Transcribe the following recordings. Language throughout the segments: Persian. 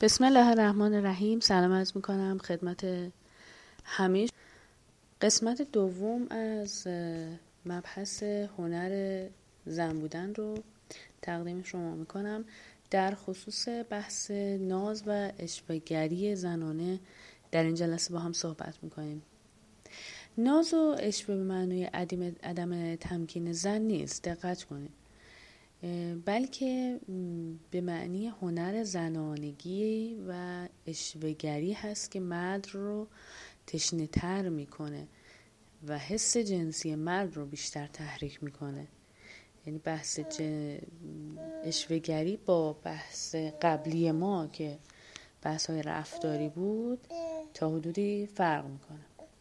بسم الله الرحمن الرحیم. سلام عرض میکنم خدمت همه. قسمت دوم از مبحث هنر زن بودن رو تقدیم شما میکنم. در خصوص بحث ناز و عشوه‌گری زنانه در این جلسه با هم صحبت میکنیم. ناز و عشوه به معنای عدم تمکین زن نیست، دقت کنید، بلکه به معنی هنر زنانگی و عشوه‌گری هست که مرد رو تشنه تر میکنه و حس جنسی مرد رو بیشتر تحریک میکنه. یعنی بحث عشوه‌گری با بحث قبلی ما که بحث های رفتاری بود تا حدودی فرق میکنه.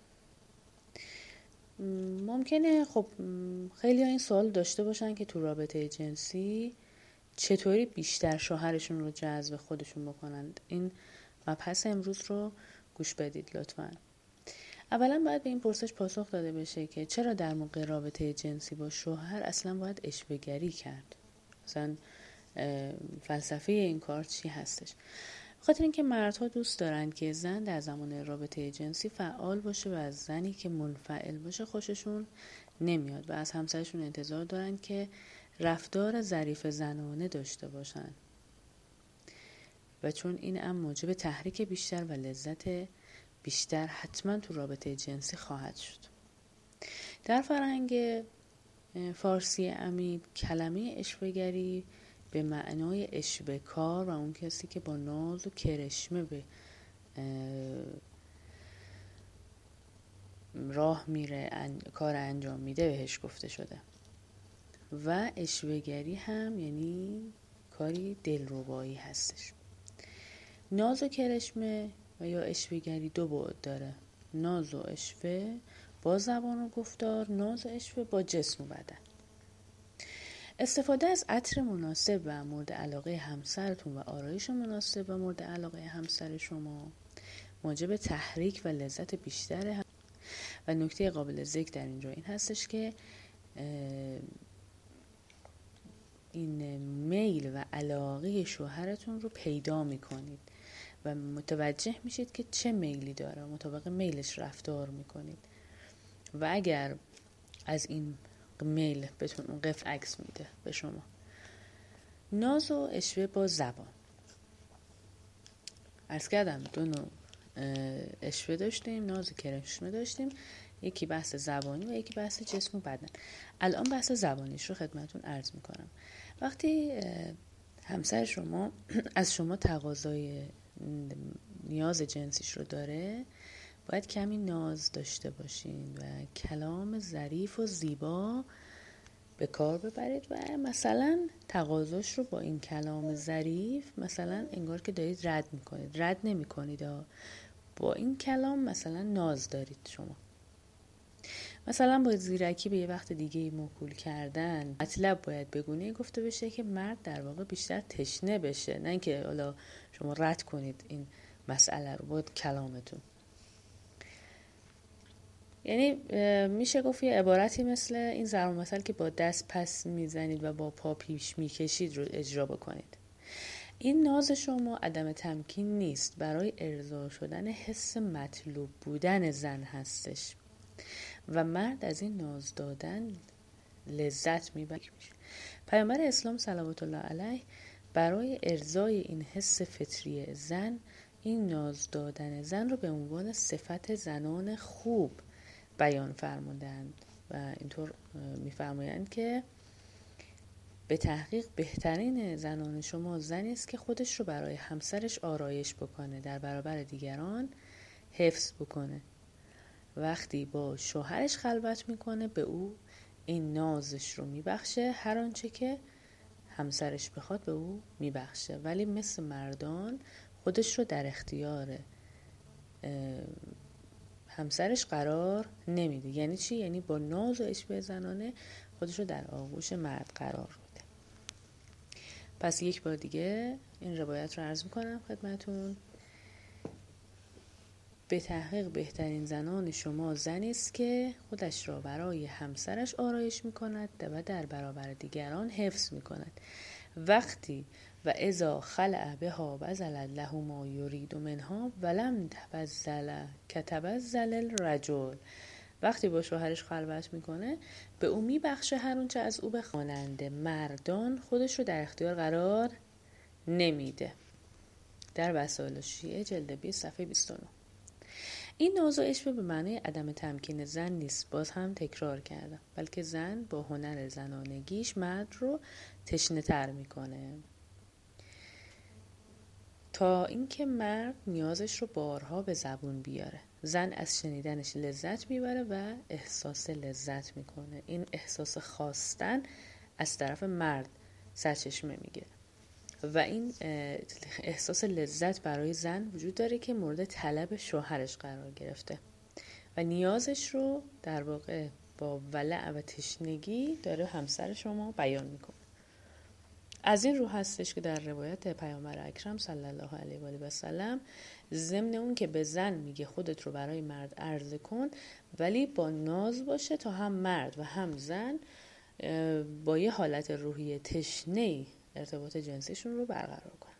ممکنه خب خیلی ها این سوال داشته باشن که تو رابطه جنسی چطوری بیشتر شوهرشون رو جذب خودشون بکنند. این مبحث امروز رو گوش بدید لطفاً. اولا باید به این پرسش پاسخ داده بشه که چرا در موقع رابطه جنسی با شوهر اصلا باید عشوه‌گری کرد؟ مثلا فلسفه این کار چی هستش؟ بخاطر اینکه مردها دوست دارن که زن در زمان رابطه جنسی فعال باشه و از زنی که منفعل باشه خوششون نمیاد و از همسرشون انتظار دارن که رفتار ظریف زنانه داشته باشن و چون این هم موجب تحریک بیشتر و لذت بیشتر حتما تو رابطه جنسی خواهد شد. در فرهنگ فارسی عمید کلمه عشوه‌گری به معنای عشوه‌کار و اون کسی که با ناز و کرشمه به راه میره کار انجام میده بهش گفته شده و عشوه‌گری هم یعنی کاری دلربایی هستش. ناز و کرشمه و یا عشوه‌گری دو بعد داره. ناز و عشوه با زبان و گفتار، ناز و عشوه با جسم و بدن. استفاده از عطر مناسب و مورد علاقه همسرتون و آرایش مناسب و مورد علاقه همسر شما موجب تحریک و لذت بیشتره. و نکته قابل ذکر در اینجا این هستش که این میل و علاقه شوهرتون رو پیدا میکنید و متوجه میشید که چه میلی داره، مطابق میلش رفتار میکنید و اگر از این میل بهتون اون قفل عکس میده به شما. ناز و عشوه با زبان. عرض کردم دو نوع عشوه داشتیم، ناز و کرشمه داشتیم، یکی بحث زبانی و یکی بحث جسم و بدن. الان بحث زبانیش رو خدمتون عرض میکنم. وقتی همسر شما از شما تقاضای نیاز جنسیش رو داره، باید کمی ناز داشته باشین و کلام ظریف و زیبا به کار ببرید و مثلا تقاضاش رو با این کلام ظریف مثلا انگار که دارید رد نمی کنید، با این کلام مثلا ناز دارید شما. مثلا با زیرکی به یه وقت دیگه موکول کردن مطلب باید بگونه گفته بشه که مرد در واقع بیشتر تشنه بشه، نه اینکه حالا شما رد کنید این مسئله رو با کلامتون. یعنی میشه گفت یه عبارتی مثل این ضرب المثل که با دست پس میزنید و با پا پیش میکشید رو اجرا بکنید. این ناز شما عدم تمکین نیست، برای ارضا شدن حس مطلوب بودن زن هستش و مرد از این ناز دادن لذت میبره. پیامبر اسلام صلوات الله علیه برای ارضای این حس فطری زن این ناز دادن زن رو به عنوان صفت زنان خوب بیان فرمودند و اینطور میفرمایند که به تحقیق بهترین زنان شما زنی است که خودش رو برای همسرش آرایش بکنه، در برابر دیگران حفظ بکنه. وقتی با شوهرش خلوت میکنه به او این نازش رو میبخشه، هر آنچه که همسرش بخواد به او میبخشه، ولی مثل مردان خودش رو در اختیار همسرش قرار نمیده. یعنی چی؟ یعنی با ناز و عشوه زنانه خودش رو در آغوش مرد قرار میده. پس یک بار دیگه این روایت رو عرض میکنم خدمتون. به تحقیق بهترین زنان شما زنی است که خودش را برای همسرش آرایش میکند و در برابر دیگران حفظ میکند. وقتی و اذا خلع بها بذل له ما یرید منها ولم تبذل کتبذل الرجل. وقتی با شوهرش خلوت میکنه به او میبخشه هر اون چه از او بخواننده، مردان خودش رو در اختیار قرار نمیده. در وسائل شیعه جلد 20 صفحه 29. این ناز و عشوه به معنی عدم تمکین زن نیست، باز هم تکرار کردم، بلکه زن با هنر زنانگیش مرد رو تشنه تر میکنه تا اینکه مرد نیازش رو بارها به زبون بیاره. زن از شنیدنش لذت میبره و احساس لذت میکنه. این احساس خواستن از طرف مرد سرچشمه میگیره و این احساس لذت برای زن وجود داره که مورد طلب شوهرش قرار گرفته و نیازش رو در واقع با ولع و تشنگی داره همسر شما بیان میکنه. از این رو هستش که در روایت پیامبر اکرم صلی الله علیه و آله و سلم ضمن اون که به زن میگه خودت رو برای مرد عرضه کن، ولی با ناز باشه تا هم مرد و هم زن با یه حالت روحی تشنه‌ای ارتباط جنسیشون رو برقرار کنن.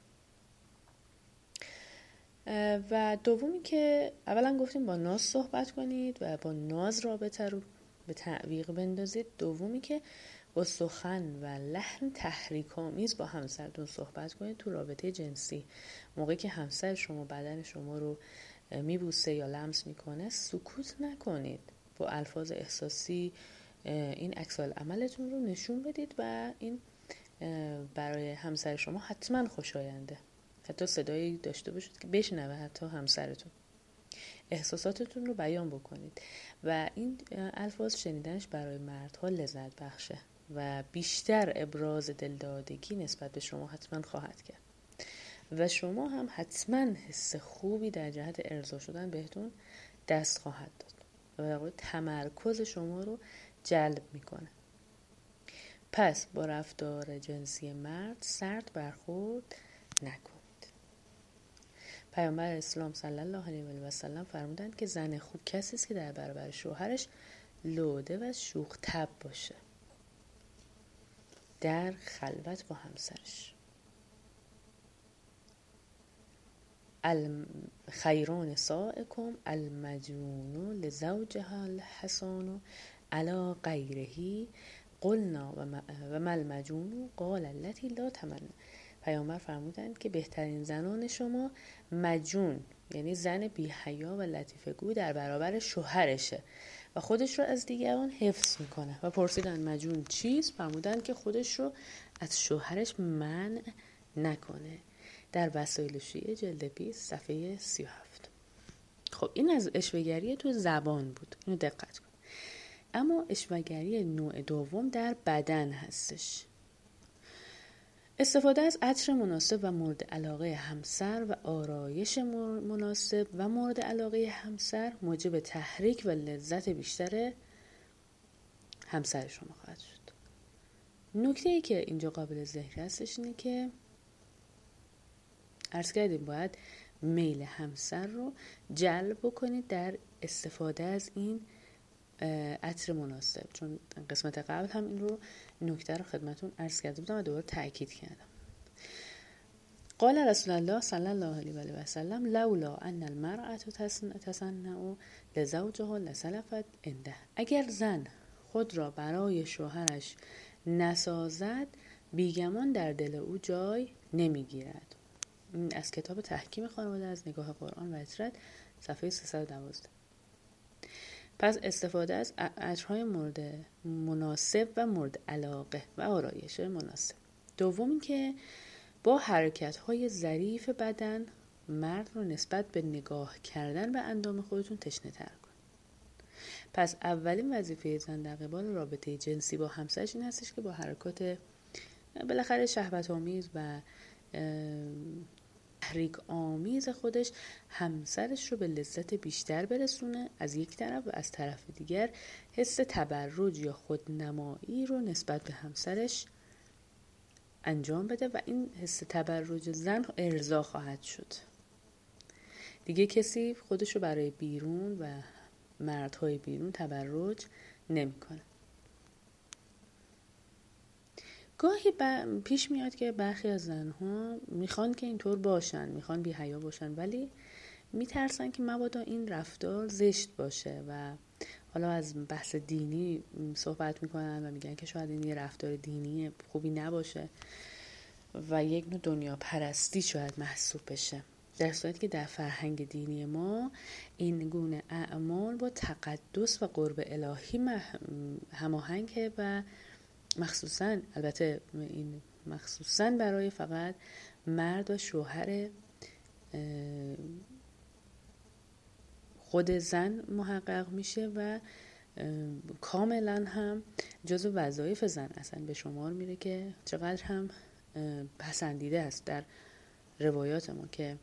و دومی که اولا گفتیم با ناز صحبت کنید و با ناز رابطه رو به تعویق بندازید. دومی که با سخن و لحن تحریک‌آمیز با همسرتون صحبت کنید تو رابطه جنسی. موقعی که همسر شما بدن شما رو میبوسه یا لمس میکنه سکوت نکنید، با الفاظ احساسی این عکس‌العملتون رو نشون بدید و این برای همسر شما حتما خوشاینده. حتی صدایی داشته باشید که بشنوه حتی همسرتون. احساساتتون رو بیان بکنید و این الفاظ شنیدنش برای مردها لذت بخشه و بیشتر ابراز دلدادگی نسبت به شما حتما خواهد کرد و شما هم حتما حس خوبی در جهت ارضا شدن بهتون دست خواهد داد و تمرکز شما رو جلب میکنه. پس با رفتار جنسی مرد سرد برخورد نکنید. پیامبر اسلام صلی الله علیه و سلم فرمودند که زن خوب کسی است که در برابر شوهرش لوده و شوخ طبع باشه در خلوت با همسرش. خیرون سائکم المجنون لزوجها الحسان علی غیره قلنا و ما المجنون قال التي لا تمنى. پیامبر فرمودند که بهترین زنان شما مجنون، یعنی زن بی حیا و لطیفه گو در برابر شوهرشه و خودش رو از دیگران حفظ میکنه. و پرسیدن مجنون چیست؟ فرمودند که خودش رو از شوهرش منع نکنه. در وسائل شیعه جلد 20 صفحه 37. خب این از عشوه‌گری تو زبان بود، اینو دقت کن. اما عشوه‌گری نوع دوم در بدن هستش. استفاده از عطر مناسب و مورد علاقه همسر و آرایش مناسب و مورد علاقه همسر موجب تحریک و لذت بیشتر همسر شما خواهد شد. نکته‌ای که اینجا قابل ذکر هستش اینه که عرض کردیم باید میل همسر رو جلب بکنید در استفاده از این عطر مناسب، چون قسمت قبل هم این رو نکته رو خدمتون عرض کرده بودم و دوباره تأکید کردم. قال رسول الله صلی الله علیه و سلم لولا ان المرأة تصنع لزوجها لسلفت عنده. اگر زن خود را برای شوهرش نسازد بیگمان در دل او جای نمیگیرد. این از کتاب تحکیم خانواده از نگاه قرآن و عترت صفحه 312. پس استفاده از عطرهای مورد مناسب و مورد علاقه و آرایش مناسب. دوم که با حرکت‌های ظریف بدن مرد رو نسبت به نگاه کردن به اندام خودتون تشنه‌تر کن. پس اولین وظیفه زن در قبال رابطه جنسی با همسرش این هستش که با حرکات بالاخره شهوت‌آمیز و تحریک آمیز خودش همسرش رو به لذت بیشتر برسونه از یک طرف و از طرف دیگر حس تبرج یا خودنمایی رو نسبت به همسرش انجام بده و این حس تبرج زن ارضا خواهد شد. دیگه کسی خودش رو برای بیرون و مردهای بیرون تبرج نمی‌کنه. گاهی پیش میاد که برخی از زنها میخوان که اینطور باشن، میخوان بی حیا باشن، ولی میترسن که مبادا این رفتار زشت باشه و حالا از بحث دینی صحبت میکنن و میگن که شاید این یه رفتار دینی خوبی نباشه و یک نوع دنیا پرستی شاید محسوب بشه، در صورتی که در فرهنگ دینی ما این گونه اعمال با تقدس و قرب الهی هماهنگه و مخصوصا، البته این مخصوصا برای فقط مرد و شوهر خود زن محقق میشه و کاملا هم جزو وظایف زن اصلا به شمار میره که چقدر هم پسندیده است در روایات ما که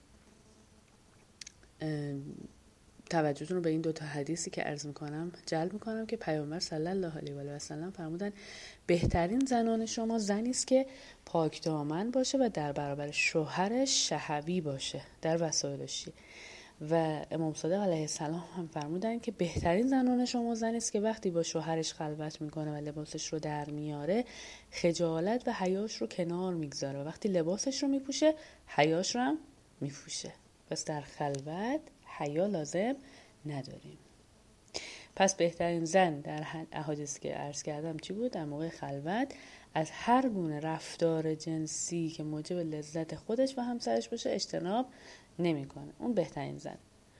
توجهتون رو به این دوتا حدیثی که عرض میکنم جلب میکنم که پیامبر صلی الله علیه و سلم فرمودن بهترین زنان شما زنی است که پاک دامن باشه و در برابر شوهرش شهوی باشه در وسایلش. و امام صادق علیه السلام هم فرمودن که بهترین زنان شما زنی است که وقتی با شوهرش خلوت میکنه و لباسش رو در میاره خجالت و حیاش رو کنار میگذاره و وقتی لباسش رو میپوشه حیاش رو هم میپوشه. پس در خلوت حیا لازم نداریم. پس بهترین زن در احادیثی که عرض کردم چی بود؟ در موقع خلوت از هر گونه رفتار جنسی که موجب لذت خودش و همسرش باشه اجتناب نمیکنه. اون بهترین زن.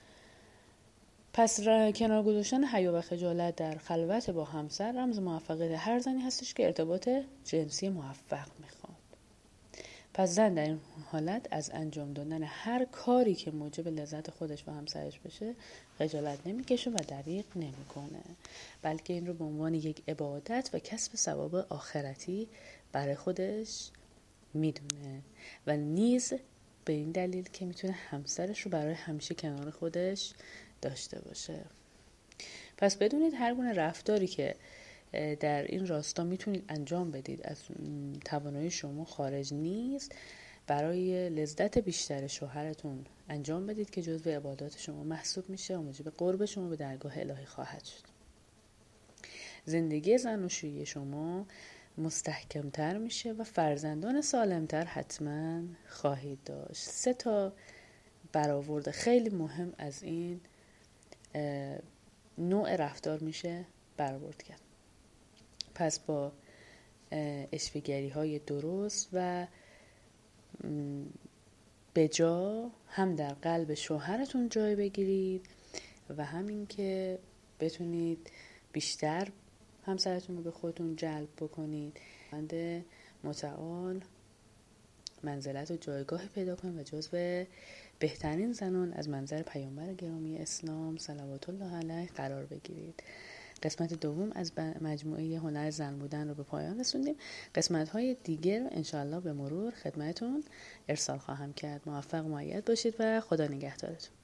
پس کنار گذاشتن حیا و خجالت در خلوت با همسر رمز موفقیت هر زنی هستش که ارتباط جنسی موفق میخواد. پس زن در این حالت از انجام دادن هر کاری که موجب لذت خودش و همسرش بشه خجالت نمیکشه و دریغ نمیکنه، بلکه این رو به عنوان یک عبادت و کسب ثواب آخرتی برای خودش میدونه و نیز به این دلیل که میتونه همسرش رو برای همیشه کنار خودش داشته باشه. پس بدونید هر گونه رفتاری که در این راستا میتونید انجام بدید از توانایی شما خارج نیست، برای لذت بیشتر شوهرتون انجام بدید که جزو عبادات شما محسوب میشه و موجب قرب شما به درگاه الهی خواهد شد. زندگی زناشویی شما مستحکمتر میشه و فرزندان سالمتر حتما خواهید داشت. 3 برآورد خیلی مهم از این نوع رفتار میشه برآورد کرد. پس با اشوه‌گری های درست و بجا هم در قلب شوهرتون جای بگیرید و همین که بتونید بیشتر همسرتون رو به خودتون جلب بکنید، خداوند متعال منزلت و جایگاه پیدا کنید و جزو بهترین زنان از منظر پیامبر گرامی اسلام صلوات الله علیه قرار بگیرید. قسمت دوم از مجموعه هنر زن بودن رو به پایان رسوندیم. قسمت‌های دیگر رو انشاءالله به مرور خدمتتون ارسال خواهم کرد. موفق و مؤید باشید و خدا نگهدارتون.